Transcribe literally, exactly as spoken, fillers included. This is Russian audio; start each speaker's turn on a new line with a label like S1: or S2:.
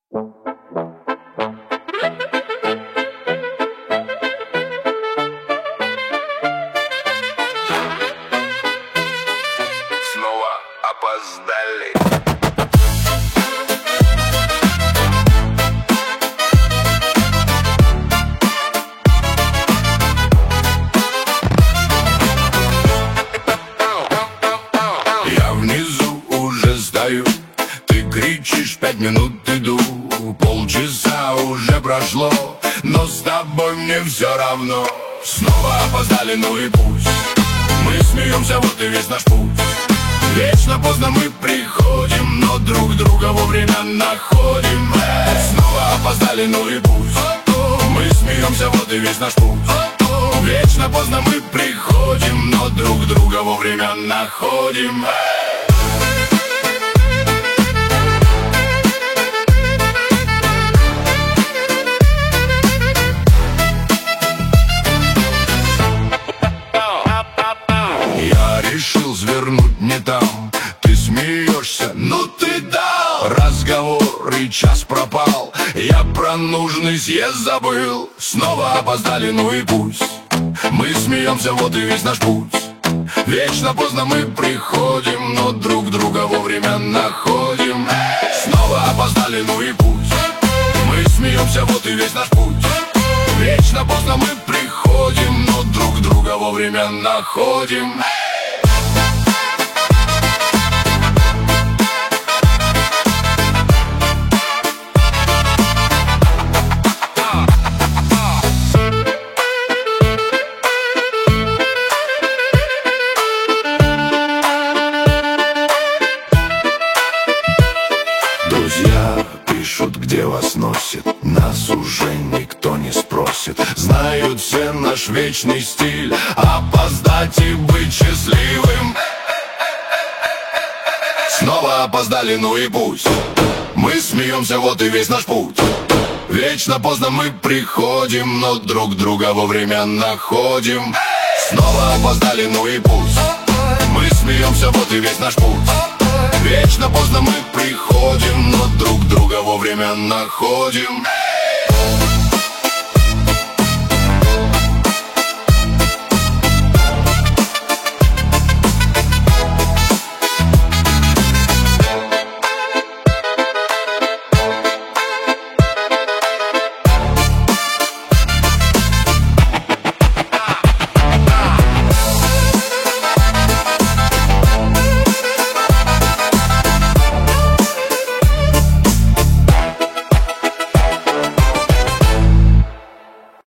S1: Снова опоздали. Я внизу уже стою, ты кричишь: пять минут иду. Полчаса уже прошло, но с тобой мне все равно. Снова опоздали, ну и пусть. Мы смеемся, вот и весь наш путь. Вечно поздно мы приходим, но друг друга вовремя находим. Снова опоздали, ну и пусть. Мы смеемся, вот и весь наш путь. Вечно поздно мы приходим, но друг друга вовремя находим. Я решил свернуть не там. Ты смеешься, ну ты дал. Разговор и час пропал. Я про нужный съезд забыл. Снова опоздали, ну и пусть. Мы смеемся, вот и весь наш путь. Вечно поздно мы приходим, но друг друга вовремя находим. Снова опоздали, ну и пусть. Мы смеемся, вот и весь наш путь. Вечно поздно мы приходим, но друг друга вовремя находим. Друзья пишут, где вас носит. Нас уже никто не спросит. Знают все наш вечный стиль: опоздать и быть счастливым. Снова опоздали, ну и пусть. Мы смеемся, вот и весь наш путь. Вечно поздно мы приходим, но друг друга вовремя находим. Снова опоздали, ну и пусть. Мы смеемся, вот и весь наш путь. Вечно поздно мы приходим, но друг друга вовремя находим.